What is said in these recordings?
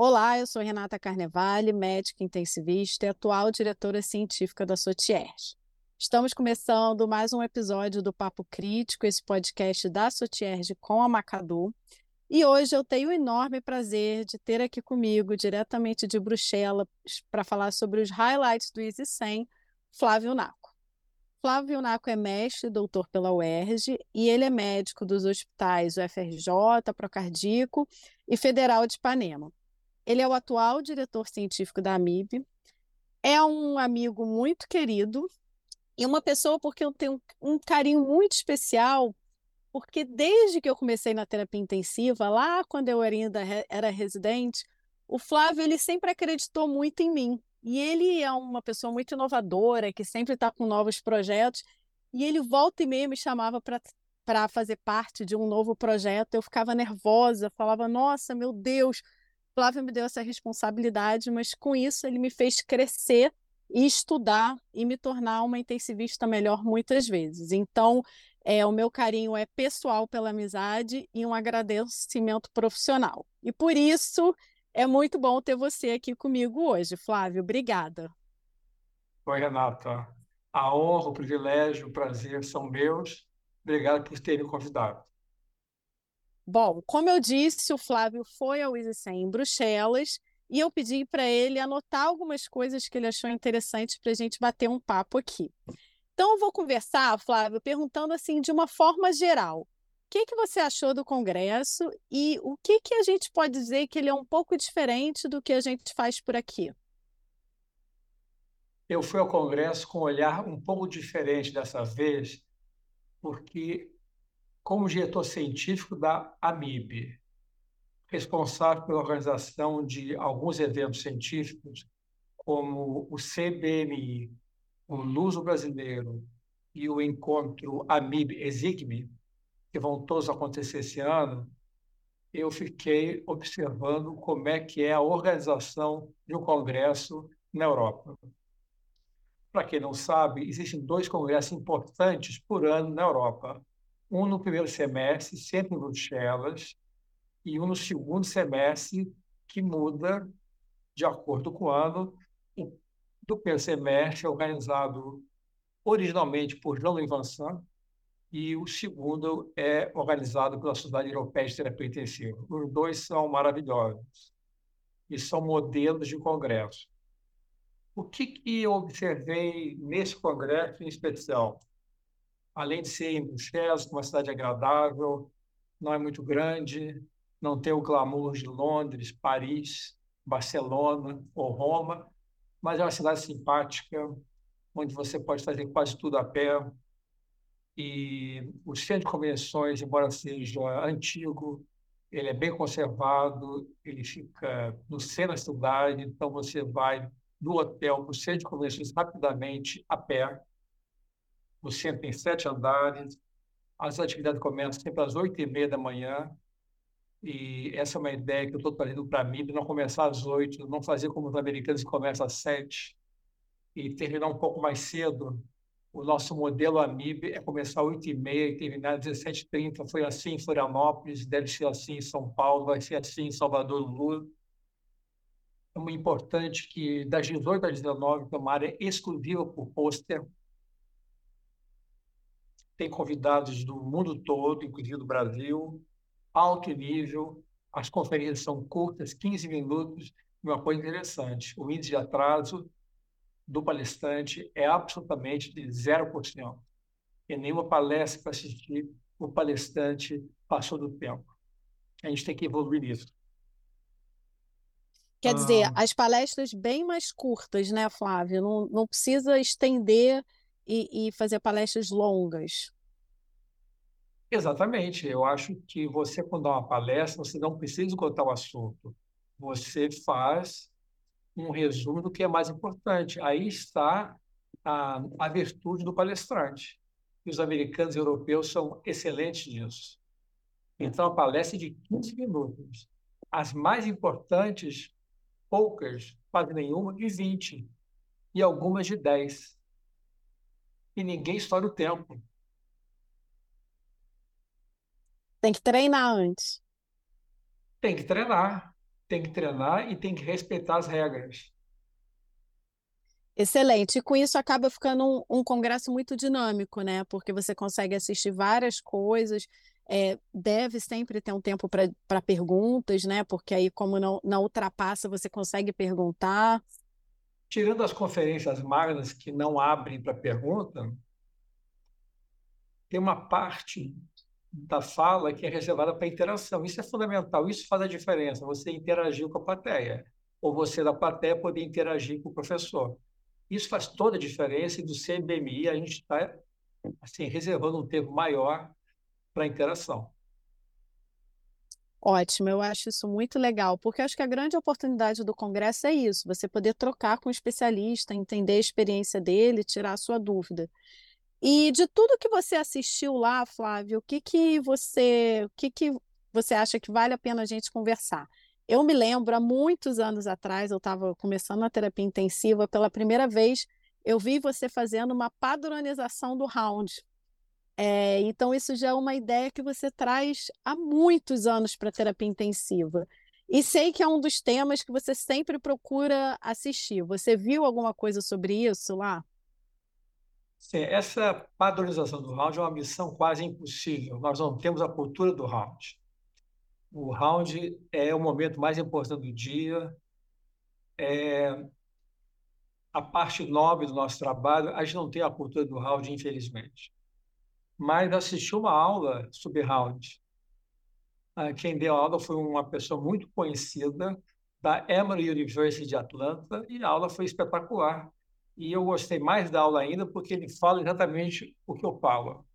Olá, eu sou Renata Carnevale, médica intensivista e atual diretora científica da Sotierge. Estamos começando mais um episódio do Papo Crítico, esse podcast da Sotierge com a Macadu. E hoje eu tenho o enorme prazer de ter aqui comigo, diretamente de Bruxelas, para falar sobre os highlights do Easy 100, Flávio Naco. Flávio Naco é mestre e doutor pela UERJ e ele é médico dos hospitais UFRJ, Procardíaco e Federal de Ipanema. Ele é o atual diretor científico da AMIB, é um amigo muito querido e uma pessoa porque eu tenho um carinho muito especial, porque desde que eu comecei na terapia intensiva, lá quando eu era residente, o Flávio ele sempre acreditou muito em mim. E ele é uma pessoa muito inovadora, que sempre está com novos projetos, e ele volta e meia me chamava para fazer parte de um novo projeto. Eu ficava nervosa, falava, nossa, meu Deus, Flávio me deu essa responsabilidade, mas com isso ele me fez crescer e estudar e me tornar uma intensivista melhor muitas vezes. Então, o meu carinho é pessoal pela amizade e um agradecimento profissional. E por isso é muito bom ter você aqui comigo hoje, Flávio. Obrigada. Oi, Renata. A honra, o privilégio, o prazer são meus. Obrigado por ter me convidado. Bom, como eu disse, o Flávio foi ao ISICEM em Bruxelas e eu pedi para ele anotar algumas coisas que ele achou interessantes para a gente bater um papo aqui. Então, eu vou conversar, Flávio, perguntando assim de uma forma geral. O que que você achou do Congresso e o que que a gente pode dizer que ele é um pouco diferente do que a gente faz por aqui? Eu fui ao Congresso com um olhar um pouco diferente dessa vez, porque, como diretor científico da AMIB, responsável pela organização de alguns eventos científicos, como o CBMI, o Luso Brasileiro e o encontro AMIB-ESICM, que vão todos acontecer esse ano, eu fiquei observando como é que é a organização de um congresso na Europa. Para quem não sabe, existem dois congressos importantes por ano na Europa. Um no primeiro semestre, sempre em Bruxelas, e um no segundo semestre, que muda de acordo com o ano. O do primeiro semestre é organizado originalmente por Jean-Louis Vincent, e o segundo é organizado pela Sociedade Europeia de Terapia Intensiva. Os dois são maravilhosos e são modelos de congresso. O que eu observei nesse congresso em especial? Além de ser em Bruxelas, uma cidade agradável, não é muito grande, não tem o glamour de Londres, Paris, Barcelona ou Roma, mas é uma cidade simpática, onde você pode fazer quase tudo a pé. E o centro de convenções, embora seja antigo, ele é bem conservado, ele fica no centro da cidade, então você vai do hotel para o centro de convenções rapidamente a pé. O centro tem 7 andares, as atividades começam sempre às 8h30 da manhã, e essa é uma ideia que eu estou trazendo para mim, de não começar às 8, não fazer como os americanos que começam às 7 e terminar um pouco mais cedo. O nosso modelo AMIB é começar às 8h30 e terminar às 17h30. Foi assim em Florianópolis, deve ser assim em São Paulo, vai ser assim em Salvador do Lula. É muito importante que das 18 às 19 que é uma área exclusiva por pôster. Tem convidados do mundo todo, inclusive do Brasil, alto nível. As conferências são curtas, 15 minutos, e uma coisa interessante, o índice de atraso do palestrante é absolutamente de 0%. Em nenhuma palestra para assistir, o palestrante passou do tempo. A gente tem que evoluir nisso. Quer dizer, Ah, as palestras bem mais curtas, né, Flávio? Não precisa estender e fazer palestras longas. exatamente. Eu acho que você, quando dá uma palestra, você não precisa contar o assunto. Você faz um resumo do que é mais importante. Aí está a virtude do palestrante. E os americanos e europeus são excelentes nisso. Então, a palestra é de 15 minutos. As mais importantes, poucas, quase nenhuma, de 20. E algumas de 10. E ninguém estoura o tempo. Tem que treinar antes. Tem que treinar. tem que treinar e tem que respeitar as regras. Excelente. E com isso acaba ficando um congresso muito dinâmico, né? Porque você consegue assistir várias coisas, deve sempre ter um tempo para perguntas, né? Porque aí, como não ultrapassa, você consegue perguntar. Tirando as conferências magnas que não abrem para pergunta, tem uma parte da fala que é reservada para interação. Isso é fundamental, isso faz a diferença, você interagir com a plateia, ou você da plateia poder interagir com o professor. Isso faz toda a diferença e do CBMI a gente está assim, reservando um tempo maior para interação. Ótimo, eu acho isso muito legal, porque acho que a grande oportunidade do congresso é isso, você poder trocar com o especialista, entender a experiência dele, tirar a sua dúvida. E de tudo que você assistiu lá, Flávio, o que que você acha que vale a pena a gente conversar? Eu me lembro, há muitos anos atrás, eu estava começando a terapia intensiva, pela primeira vez, eu vi você fazendo uma padronização do round. Então, isso já é uma ideia que você traz há muitos anos para a terapia intensiva. E sei que é um dos temas que você sempre procura assistir. Você viu alguma coisa sobre isso lá? Sim, essa padronização do round é uma missão quase impossível. Nós não temos a cultura do round. O round é o momento mais importante do dia, a parte nobre do nosso trabalho. A gente não tem a cultura do round, infelizmente. Mas assisti uma aula sobre round. Quem deu a aula foi uma pessoa muito conhecida da Emory University de Atlanta e a aula foi espetacular. E eu gostei mais da aula ainda porque ele fala exatamente o que eu falo.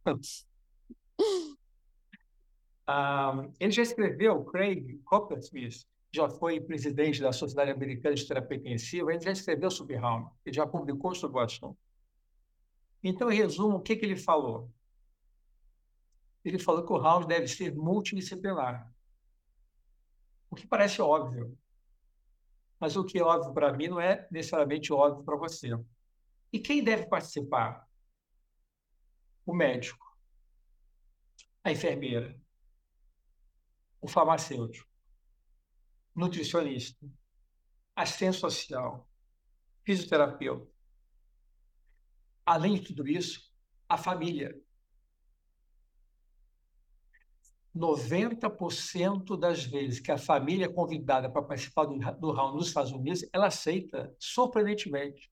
Ele já escreveu, Craig Coppersmith, já foi presidente da Sociedade Americana de Terapia Intensiva, ele já escreveu sobre Round, ele já publicou sobre o assunto. Então, em resumo, o que ele falou? Ele falou que o Round deve ser multidisciplinar, o que parece óbvio, mas o que é óbvio para mim não é necessariamente óbvio para você. E quem deve participar? O médico, a enfermeira, o farmacêutico, o nutricionista, assistente social, fisioterapeuta. Além de tudo isso, a família. 90% das vezes que a família é convidada para participar do round nos Estados Unidos, ela aceita, surpreendentemente.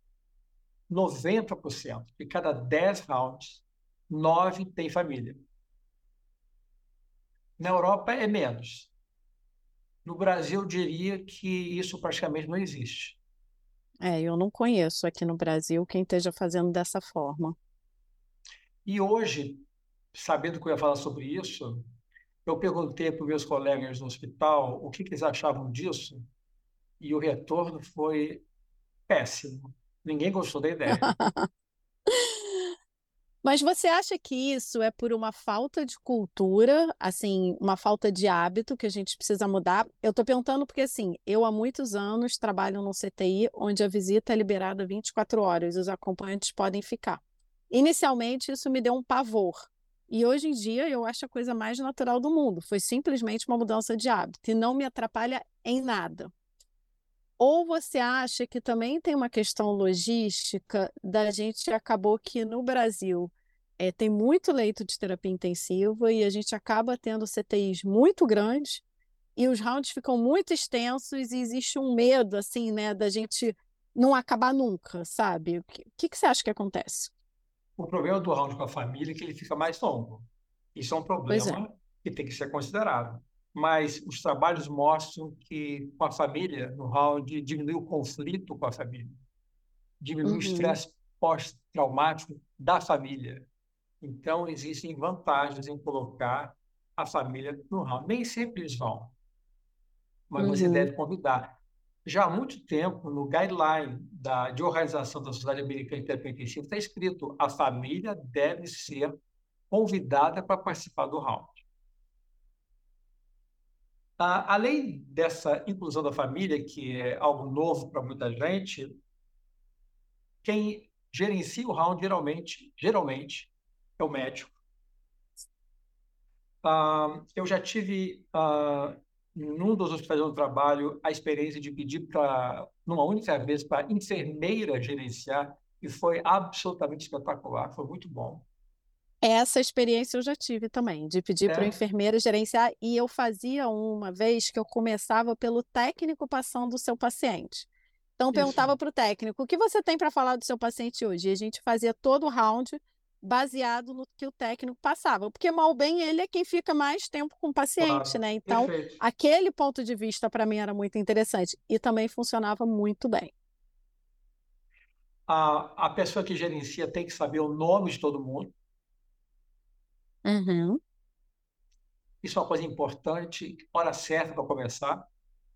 90%. De cada 10 rounds, 9 tem família. Na Europa é menos. No Brasil, eu diria que isso praticamente não existe. Eu não conheço aqui no Brasil quem esteja fazendo dessa forma. E hoje, sabendo que eu ia falar sobre isso, eu perguntei para os meus colegas no hospital o que eles achavam disso, e o retorno foi péssimo. Ninguém gostou da ideia. Mas você acha que isso é por uma falta de cultura, assim, uma falta de hábito que a gente precisa mudar? Eu estou perguntando porque, assim, eu há muitos anos trabalho no CTI, onde a visita é liberada 24 horas, os acompanhantes podem ficar. Inicialmente, isso me deu um pavor. E hoje em dia, eu acho a coisa mais natural do mundo. Foi simplesmente uma mudança de hábito e não me atrapalha em nada. Ou você acha que também tem uma questão logística da gente acabou que no Brasil tem muito leito de terapia intensiva e a gente acaba tendo CTIs muito grandes e os rounds ficam muito extensos e existe um medo assim, né, da gente não acabar nunca, sabe? O que você acha que acontece? O problema do round com a família é que ele fica mais longo. Isso é um Pois é. problema que tem que ser considerado. Mas os trabalhos mostram que com a família, no round, diminui o conflito com a família, diminui o Uhum, estresse pós-traumático da família. Então, existem vantagens em colocar a família no round. Nem sempre eles vão, mas você uhum. deve convidar. Já há muito tempo, no guideline de organização da Sociedade Americana de Terapia Intensiva, está escrito: a família deve ser convidada para participar do round. Além dessa inclusão da família, que é algo novo para muita gente, quem gerencia o round geralmente é o médico. Eu já tive num dos hospitais onde eu trabalho, a experiência de pedir para, numa única vez, para a enfermeira gerenciar, e foi absolutamente espetacular, foi muito bom. Essa experiência eu já tive também, de pedir para o É, enfermeiro gerenciar, e eu fazia uma vez que eu começava pelo técnico passando o seu paciente. Então, eu isso, perguntava para o técnico, o que você tem para falar do seu paciente hoje? E a gente fazia todo o round baseado no que o técnico passava, porque mal ou bem ele é quem fica mais tempo com o paciente, claro, né? Então, perfeito. aquele ponto de vista para mim era muito interessante e também funcionava muito bem. A pessoa que gerencia tem que saber o nome de todo mundo, Uhum. isso é uma coisa importante, hora certa para começar.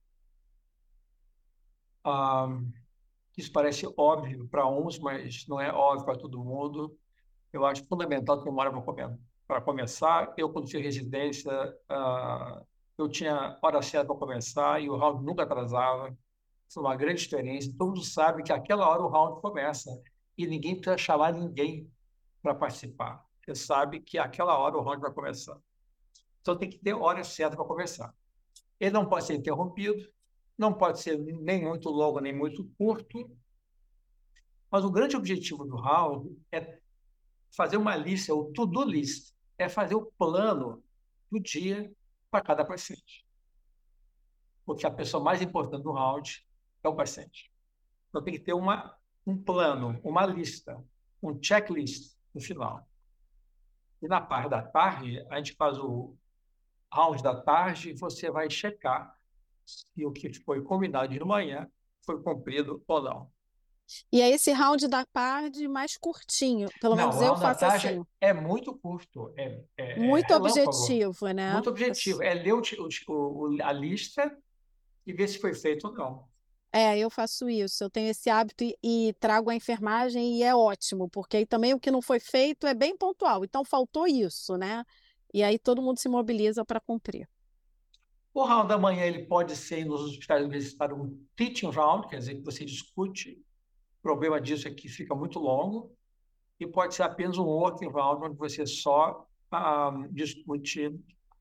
Ah, isso parece óbvio para uns, mas não é óbvio para todo mundo. Eu acho fundamental ter uma hora para começar. Eu, quando fiz residência, eu tinha hora certa para começar e o round nunca atrasava. Foi uma grande experiência. Todo mundo sabe que aquela hora o round começa e ninguém precisa chamar ninguém para participar. Você sabe que aquela hora o round vai começar. Então tem que ter hora certa para começar. Ele não pode ser interrompido, não pode ser nem muito longo, nem muito curto, mas o grande objetivo do round é fazer uma lista, o to-do list, é fazer o plano do dia para cada paciente. Porque a pessoa mais importante do round é o paciente. Então tem que ter um plano, uma lista, um checklist no final. E na parte da tarde, a gente faz o round da tarde e você vai checar se o que foi combinado de manhã foi cumprido ou não. E é esse round da tarde mais curtinho, pelo Não, menos o eu round da faço tarde assim, é muito curto, é muito relâmpago, objetivo, né? muito objetivo. É ler a lista e ver se foi feito ou não. É, eu faço isso. Eu tenho esse hábito e trago a enfermagem e é ótimo, porque aí também o que não foi feito é bem pontual. Então faltou isso, né? E aí todo mundo se mobiliza para cumprir. O round da manhã ele pode ser nos hospitais universitários um teaching round, quer dizer, que você discute. O problema disso é que fica muito longo. E pode ser apenas um working round, onde você só discute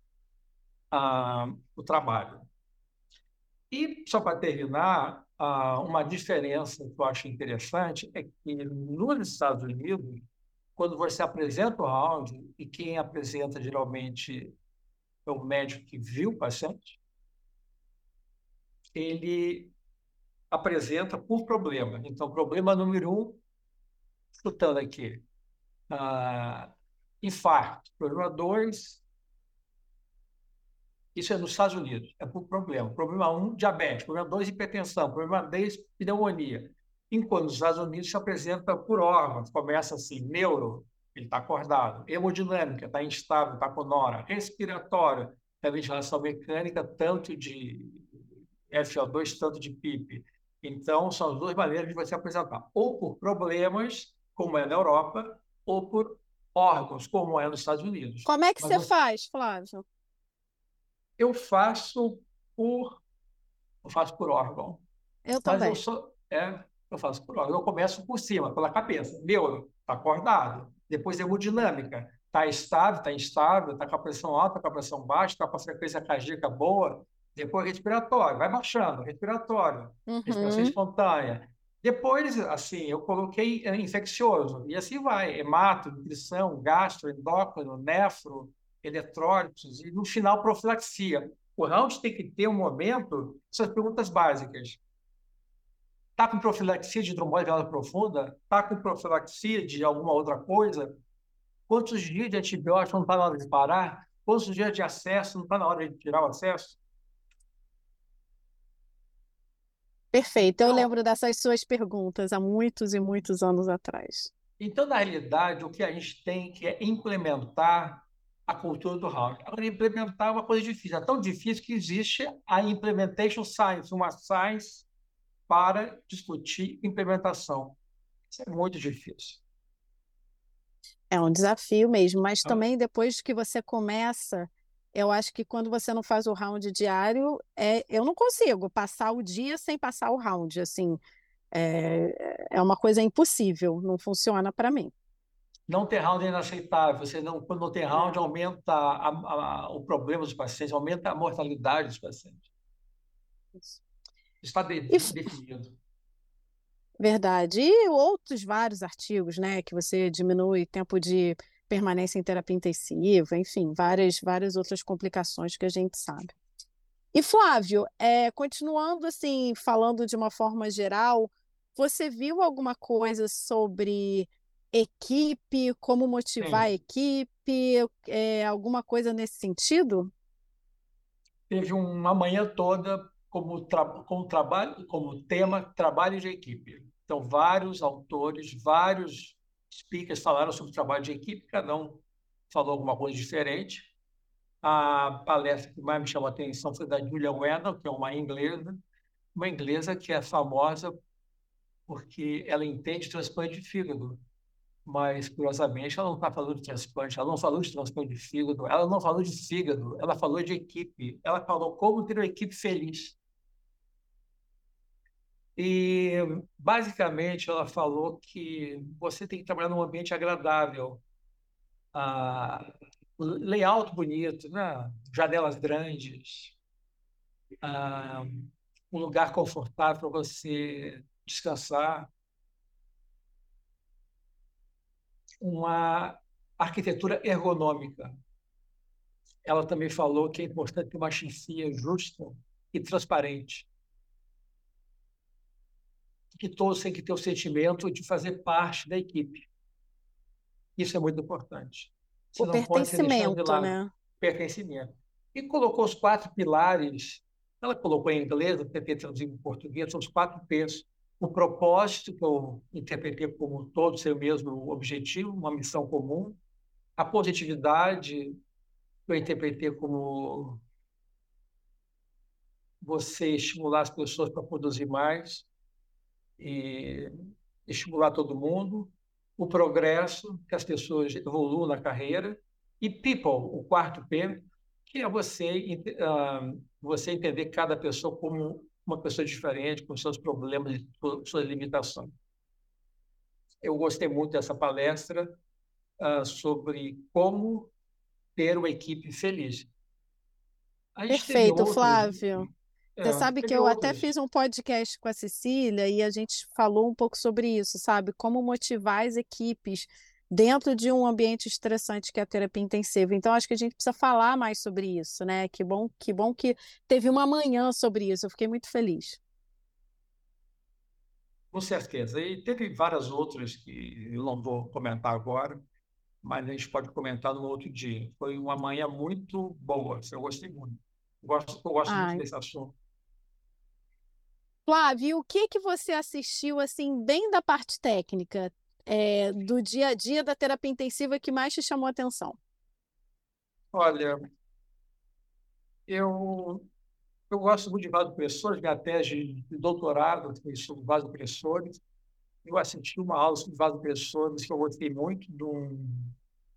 o trabalho. E, só para terminar, uma diferença que eu acho interessante é que nos Estados Unidos, quando você apresenta o round, e quem apresenta geralmente é o médico que viu o paciente, ele apresenta por problema. Então, problema número um, escutando aqui, ah, infarto. Problema dois, isso é nos Estados Unidos, é por problema. Problema um, diabetes. Problema 2, hipertensão. Problema 3, pneumonia. Enquanto nos Estados Unidos se apresenta por órgãos. Começa assim, neuro, ele está acordado. Hemodinâmica, está instável, está com nora. Respiratório, é ventilação mecânica, tanto de FO2, tanto de PIP. Então, são as duas maneiras de você apresentar. Ou por problemas, como é na Europa, ou por órgãos, como é nos Estados Unidos. Como é que Mas você faz, Flávio? eu faço por eu faço por órgão. Eu Mas também. eu faço por órgão. Eu começo por cima, pela cabeça. Neuro, está acordado. Depois hemodinâmica. Está estável, está instável, está com a pressão alta, com a pressão baixa, está com a frequência cardíaca boa. Depois respiratório, vai baixando, respiratório, respiração Uhum. espontânea. Depois, assim, eu coloquei infeccioso, e assim vai, hemato, nutrição, gastro, endócrino, nefro, eletrólitos, e no final, profilaxia. O round tem que ter um momento, essas perguntas básicas. Está com profilaxia de trombose venosa profunda? Está com profilaxia de alguma outra coisa? Quantos dias de antibiótico não está na hora de parar? Quantos dias de acesso não está na hora de tirar o acesso? Perfeito. Eu Então, lembro dessas suas perguntas há muitos e muitos anos atrás. então, na realidade, o que a gente tem que é implementar a cultura do round. Agora, implementar é uma coisa difícil. É tão difícil que existe a Implementation Science, uma science para discutir implementação. Isso é muito difícil. É um desafio mesmo, mas Então, também depois que você começa, eu acho que quando você não faz o round diário, eu não consigo passar o dia sem passar o round, assim, é uma coisa impossível, não funciona para mim. Não ter round é inaceitável. Quando não tem round, É, aumenta o problema dos pacientes, aumenta a mortalidade dos pacientes. isso. Está E definido. verdade. E outros vários artigos, né, que você diminui tempo de permanência em terapia intensiva, enfim, várias outras complicações que a gente sabe. E Flávio, continuando assim, falando de uma forma geral, você viu alguma coisa sobre equipe, como motivar a Sim. equipe, alguma coisa nesse sentido? Teve uma manhã toda como tema trabalho de equipe. Então, vários autores, vários speakers falaram sobre trabalho de equipe, cada um falou alguma coisa diferente. A palestra que mais me chamou a atenção foi da Julia Wendell, que é uma inglesa que é famosa porque ela entende transplante de fígado. Mas, curiosamente, ela não está falando de transplante, ela não falou de transplante de fígado, ela não falou de fígado, ela falou de equipe, ela falou como ter uma equipe feliz. E, basicamente, ela falou que você tem que trabalhar num ambiente agradável, ah, layout bonito, né? Janelas grandes, ah, um lugar confortável para você descansar, uma arquitetura ergonômica. Ela também falou que é importante ter uma chefia justa e transparente, que todos têm que ter o sentimento de fazer parte da equipe. Isso é muito importante. Você O não pode ser deixado de pertencimento, lado. né? Pertencimento. E colocou os 4 pilares, ela colocou em inglês, eu tentei traduzir em português, são os 4 P's. O propósito, que eu interpretei como todo ser o mesmo objetivo, uma missão comum. A positividade, que eu interpretei como você estimular as pessoas para produzir mais e estimular todo mundo. O progresso, que as pessoas evoluam na carreira. E people, o 4 P, que é você entender cada pessoa como uma pessoa diferente, com seus problemas e suas limitações. Eu gostei muito dessa palestra sobre como ter uma equipe feliz. A gente teve Perfeito, outras, Flávio. Você sabe que teve eu até outras. fiz um podcast com a Cecília e a gente falou um pouco sobre isso, sabe? Como motivar as equipes dentro de um ambiente estressante que é a terapia intensiva. Então, acho que a gente precisa falar mais sobre isso, né? Que bom que teve uma manhã sobre isso. Eu fiquei muito feliz. Com certeza. E teve várias outras que eu não vou comentar agora, mas a gente pode comentar no outro dia. Foi uma manhã muito boa, eu gostei muito. Eu gosto muito Ai, desse assunto. Flávio, o que que você assistiu assim, bem da parte técnica, do dia a dia da terapia intensiva que mais te chamou a atenção? Olha, eu, eu gosto muito de vasopressores, minha tese de doutorado foi sobre vasopressores. Eu assisti uma aula sobre vasopressores que eu gostei muito, de um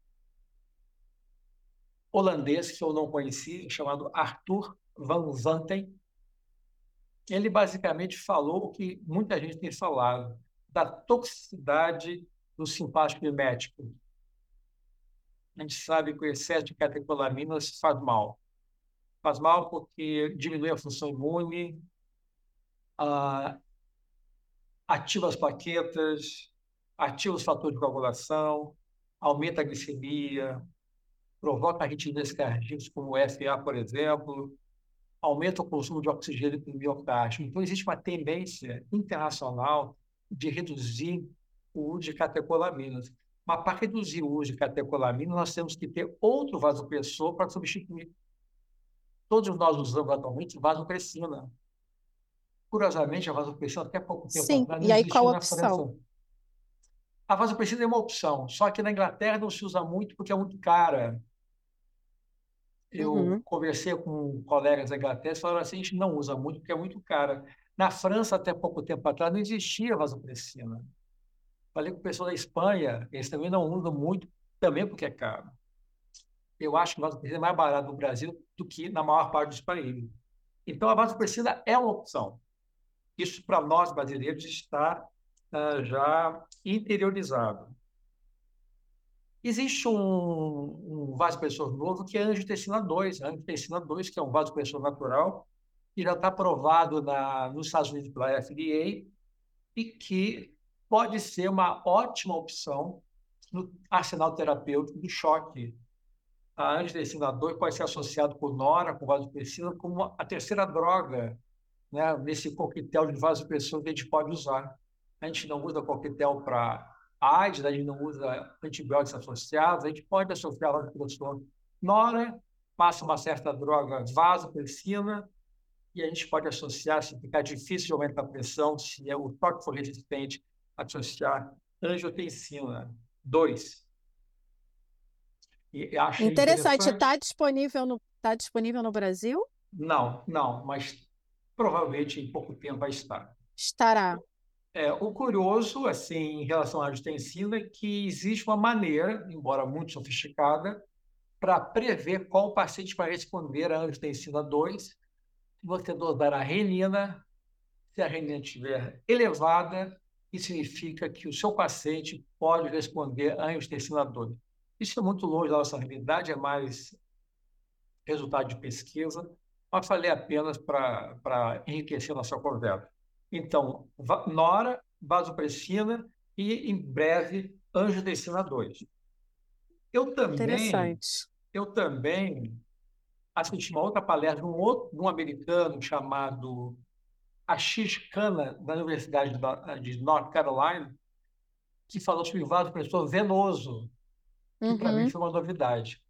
holandês que eu não conheci, chamado Arthur van Zanten. Ele basicamente falou o que muita gente tem falado, da toxicidade do simpático mimético. A gente sabe que o excesso de catecolaminas faz mal. Faz mal porque diminui a função imune, ah, ativa as plaquetas, ativa os fatores de coagulação, aumenta a glicemia, provoca arritmias cardíacas, como o FA, por exemplo, aumenta o consumo de oxigênio no miocárdio. Então, existe uma tendência internacional de reduzir o uso de catecolaminas. Mas para reduzir o uso de catecolaminas, nós temos que ter outro vasopressor para substituir. Todos nós usamos atualmente vasopressina. Curiosamente, a vasopressina, até pouco tempo Sim, atrás, não e aí qual existia a na opção? França. A vasopressina é uma opção, só que na Inglaterra não se usa muito porque é muito cara. Eu Uhum. conversei com colegas da Inglaterra e falaram assim, a gente não usa muito porque é muito cara. Na França, até pouco tempo atrás, não existia vasopressina. Falei com o pessoal da Espanha, eles também não usam muito, também porque é caro. Eu acho que a vasopressina é mais barata no Brasil do que na maior parte dos países. Então, a vasopressina é uma opção. Isso, para nós brasileiros, está já interiorizado. Existe um vasopressor novo que é a angiotensina 2. A angiotensina 2, que é um vasopressor natural, que já está aprovado nos Estados Unidos pela FDA e que pode ser uma ótima opção no arsenal terapêutico do choque. A angiotensina 2 pode ser associado com nora, com vasopressina, como a terceira droga, né, nesse coquetel de vasopressor que a gente pode usar. A gente não usa coquetel para AIDS, a gente não usa antibióticos associados, a gente pode associar vasopressor nora, passa uma certa droga vasopressina, e a gente pode associar, se ficar difícil de aumentar a pressão, se o toque for resistente, associar angiotensina 2. E achei Interessante. interessante. Tá disponível no Brasil? Não, não, mas provavelmente em pouco tempo vai estar. Estará. O curioso, assim, em relação à angiotensina, é que existe uma maneira, embora muito sofisticada, para prever qual paciente vai responder à angiotensina 2. Você dosar a renina. Se a renina estiver elevada, isso significa que o seu paciente pode responder à angiotensina 2. Isso é muito longe da nossa realidade, é mais resultado de pesquisa, mas falei apenas para enriquecer a nossa conversa. Então, nora, vasopressina e, em breve, angiotensina 2. Eu também, Interessante. eu também assisti uma outra palestra de um americano chamado Ashish Khanna, da Universidade de North Carolina, que falou sobre vasopressor venoso, que para mim Uhum. foi uma novidade,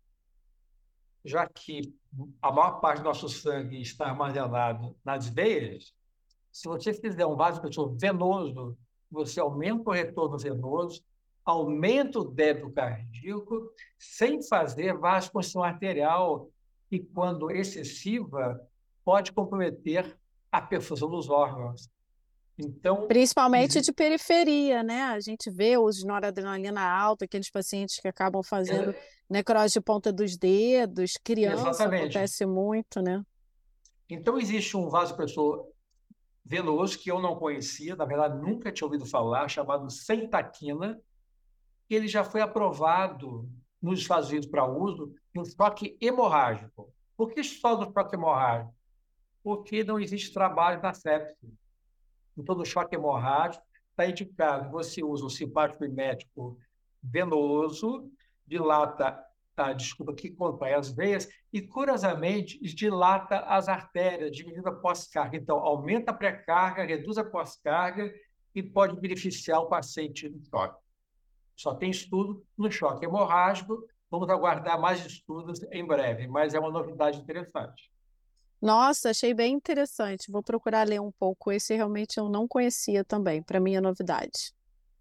já que a maior parte do nosso sangue está armazenado nas veias. Se você fizer um vasopressor venoso, você aumenta o retorno venoso, aumenta o débito cardíaco, sem fazer vasoconstrição arterial, e quando excessiva, pode comprometer a perfusão dos órgãos. Então, Principalmente de periferia, né? A gente vê os de noradrenalina alta, aqueles pacientes que acabam fazendo necrose de ponta dos dedos, criança, exatamente. acontece muito, né? Então, existe um vasopressor venoso que eu não conhecia, na verdade, nunca tinha ouvido falar, chamado Sentaquina. Ele já foi aprovado nos Estados Unidos para uso no choque hemorrágico. Por que só no choque hemorrágico? Porque não existe trabalho na sepse. Então, no choque hemorrágico, está indicado, você usa o simpático mimético venoso, dilata, desculpa, que contrai as veias e, curiosamente, dilata as artérias, diminuindo a pós-carga. Então, aumenta a pré-carga, reduz a pós-carga e pode beneficiar o paciente no choque. Só tem estudo no choque hemorrágico, vamos aguardar mais estudos em breve, mas é uma novidade interessante. Nossa, achei bem interessante. Vou procurar ler um pouco. Esse realmente eu não conhecia também, para mim é novidade.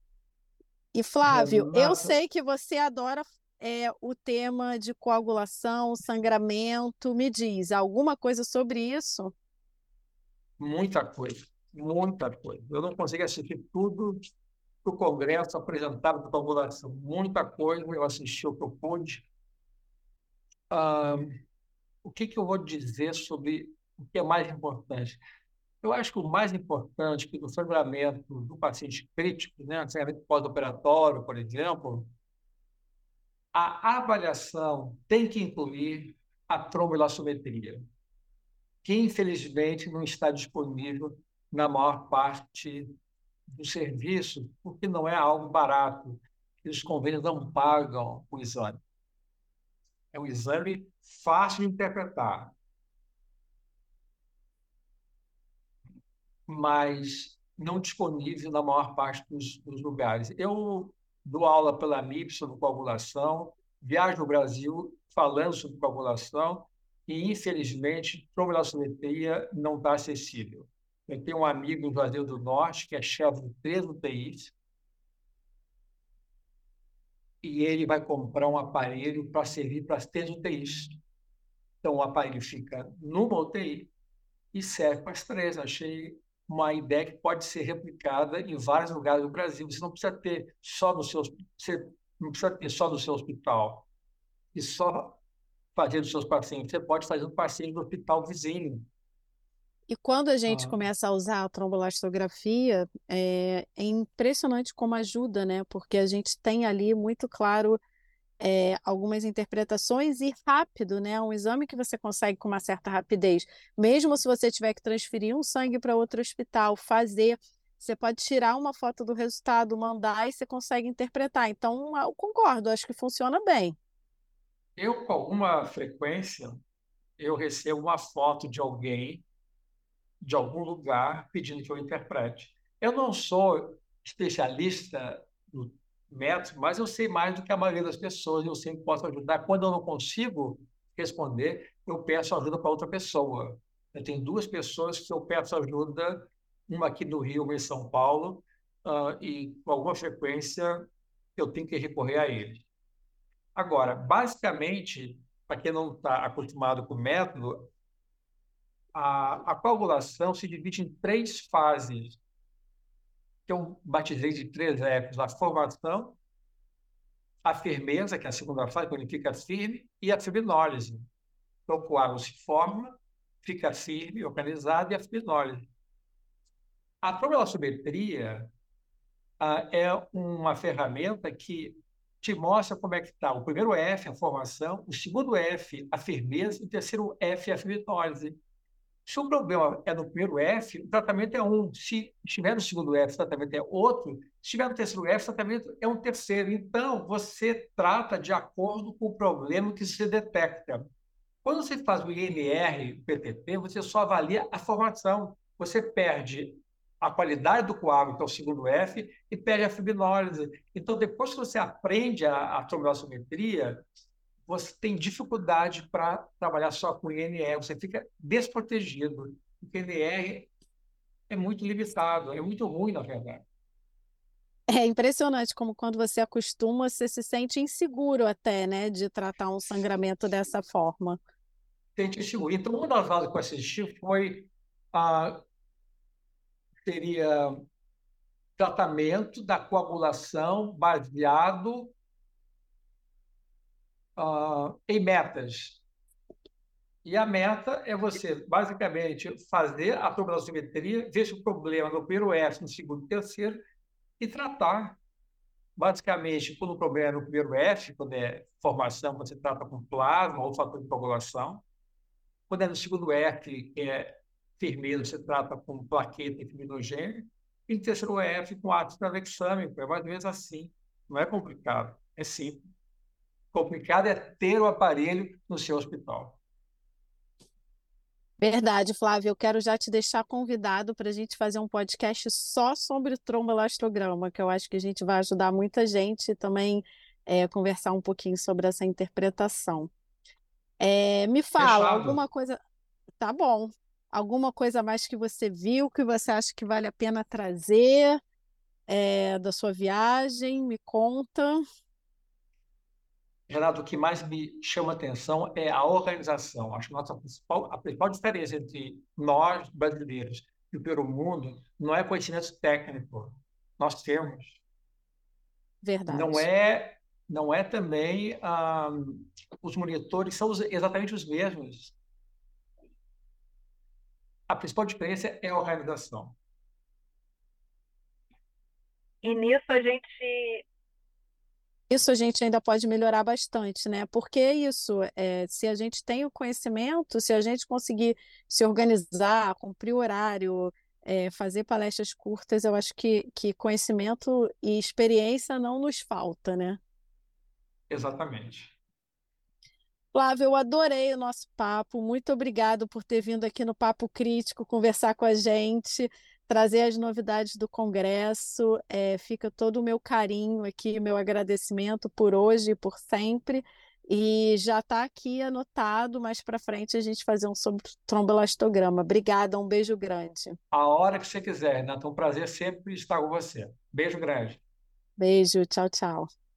E Flávio, eu Renata, sei que você adora o tema de coagulação, sangramento. Me diz alguma coisa sobre isso? muita coisa, muita coisa. Eu não consigo assistir tudo que o Congresso apresentava para a população. Muita coisa, eu assisti o que eu pude. Ah, o que eu vou dizer sobre o que é mais importante? Eu acho que o mais importante que no sangramento do paciente crítico, né, sangramento pós-operatório, por exemplo, a avaliação tem que incluir a tromboelastometria, que infelizmente não está disponível na maior parte do serviço, porque não é algo barato. Os convênios não pagam o exame. É um exame fácil de interpretar, mas não disponível na maior parte dos lugares. Eu dou aula pela MIP sobre coagulação, viajo no Brasil falando sobre coagulação e, infelizmente, tromboelastometria não está acessível. Eu tenho um amigo no Brasil do Norte, que é chefe de 3 UTIs, e ele vai comprar um aparelho para servir para as 3 UTIs. Então, o aparelho fica numa UTI e serve para as 3. Achei uma ideia que pode ser replicada em vários lugares do Brasil. Você não precisa ter só no seu, você não precisa ter só no seu hospital e só fazer dos seus pacientes. Você pode fazer no paciente do hospital vizinho. E quando a gente Ah, começa a usar a trombolastografia, é impressionante como ajuda, né? Porque a gente tem ali muito claro algumas interpretações e rápido, né? Um exame que você consegue com uma certa rapidez. Mesmo se você tiver que transferir um sangue para outro hospital, fazer, você pode tirar uma foto do resultado, mandar e você consegue interpretar. Então, eu concordo, acho que funciona bem. Eu, com alguma frequência, eu recebo uma foto de alguém, de algum lugar, pedindo que eu interprete. Eu não sou especialista no método, mas eu sei mais do que a maioria das pessoas, eu sempre posso ajudar. Quando eu não consigo responder, eu peço ajuda para outra pessoa. Eu tenho duas pessoas que eu peço ajuda, uma aqui no Rio, uma em São Paulo, e com alguma frequência eu tenho que recorrer a eles. Agora, basicamente, para quem não está acostumado com o método, a coagulação se divide em três fases, que eu batizei de três Fs: a formação, a firmeza, que é a segunda fase, quando ele fica firme, e a fibrinólise. Então, o coágulo se forma, fica firme, organizado, e a fibrinólise. A tromboelastometria é uma ferramenta que te mostra como é que está. O primeiro F, a formação; o segundo F, a firmeza; e o terceiro F, a fibrinólise. Se o problema é no primeiro F, o tratamento é um. Se estiver no segundo F, o tratamento é outro. Se estiver no terceiro F, o tratamento é um terceiro. Então, você trata de acordo com o problema que se detecta. Quando você faz o INR, o PTT, você só avalia a formação. Você perde a qualidade do coágulo, que é o segundo F, e perde a fibrinólise. Então, depois que você aprende a tromboelastometria, você tem dificuldade para trabalhar só com INR, você fica desprotegido. O INR é muito limitado, é muito ruim, na verdade. É impressionante como quando você acostuma, você se sente inseguro até, né, de tratar um sangramento dessa forma. Tente segurar. Então, uma das aulas que eu assisti foi a seria tratamento da coagulação baseado em metas. E a meta é você, basicamente, fazer a tromboelastometria, ver se o problema no primeiro F, no segundo e terceiro, e tratar. Basicamente, quando o problema é no primeiro F, quando é formação, você trata com plasma ou fator de coagulação. Quando é no segundo F, que é firmeza, você trata com plaqueta e fibrinogênio. E no terceiro F, com ácido tranexâmico. É mais ou menos assim. Não é complicado, é simples. Complicado é ter o aparelho no seu hospital. Verdade, Flávio. Eu quero já te deixar convidado para a gente fazer um podcast só sobre o tromboelastograma, que eu acho que a gente vai ajudar muita gente e também conversar um pouquinho sobre essa interpretação. Me fala, Fechado. alguma coisa. Tá bom. Alguma coisa a mais que você viu, que você acha que vale a pena trazer, da sua viagem? Me conta. Renato, o que mais me chama atenção é a organização. Acho que a principal diferença entre nós, brasileiros, e o primeiro mundo não é conhecimento técnico. Nós temos. Não Verdade. é, não é também. Os monitores são exatamente os mesmos. A principal diferença é a organização. E nisso a gente. Isso a gente ainda pode melhorar bastante, né? Porque é isso, se a gente tem o conhecimento, se a gente conseguir se organizar, cumprir o horário, fazer palestras curtas, eu acho que conhecimento e experiência não nos falta, né? Exatamente. Flávio, eu adorei o nosso papo. Muito obrigado por ter vindo aqui no Papo Crítico conversar com a gente, trazer as novidades do Congresso. Fica todo o meu carinho aqui, meu agradecimento por hoje e por sempre. E já está aqui anotado, mais para frente a gente fazer um sobre tromboelastograma. Obrigada, um beijo grande. A hora que você quiser, Renato, é um prazer sempre estar com você. Beijo grande. Beijo, tchau, tchau.